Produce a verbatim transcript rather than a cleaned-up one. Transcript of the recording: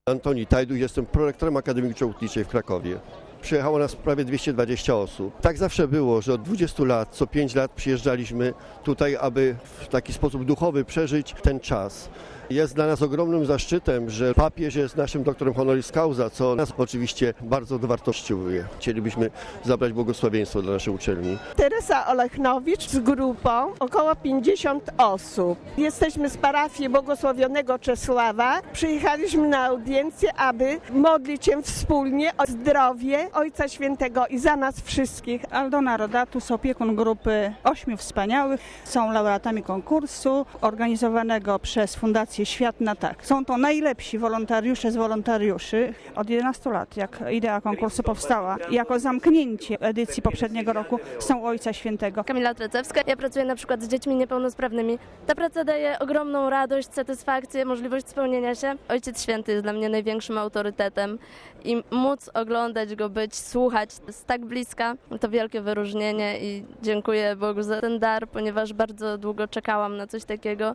Antoni Tajdu, jestem prorektorem Akademii Górniczo-Hutniczej w Krakowie. Przyjechało nas prawie dwieście dwadzieścia osób. Tak zawsze było, że od dwudziestu lat, co pięć lat przyjeżdżaliśmy tutaj, aby w taki sposób duchowy przeżyć ten czas. Jest dla nas ogromnym zaszczytem, że papież jest naszym doktorem honoris causa, co nas oczywiście bardzo dowartościowuje. Chcielibyśmy zabrać błogosławieństwo dla naszej uczelni. Teresa Olechnowicz z grupą, około pięćdziesiąt osób. Jesteśmy z parafii błogosławionego Czesława. Przyjechaliśmy na audiencję, aby modlić się wspólnie o zdrowie Ojca Świętego i za nas wszystkich. Aldona Rodatus, opiekun grupy Ośmiu Wspaniałych. Są laureatami konkursu organizowanego przez Fundację Świat na Tak. Są to najlepsi wolontariusze z wolontariuszy. Od jedenastu lat, jak idea konkursu powstała, jako zamknięcie edycji poprzedniego roku są Ojca Świętego. Kamila Trecewska. Ja pracuję na przykład z dziećmi niepełnosprawnymi. Ta praca daje ogromną radość, satysfakcję, możliwość spełnienia się. Ojciec Święty jest dla mnie największym autorytetem i móc oglądać go, być, słuchać z tak bliska, to wielkie wyróżnienie i dziękuję Bogu za ten dar, ponieważ bardzo długo czekałam na coś takiego.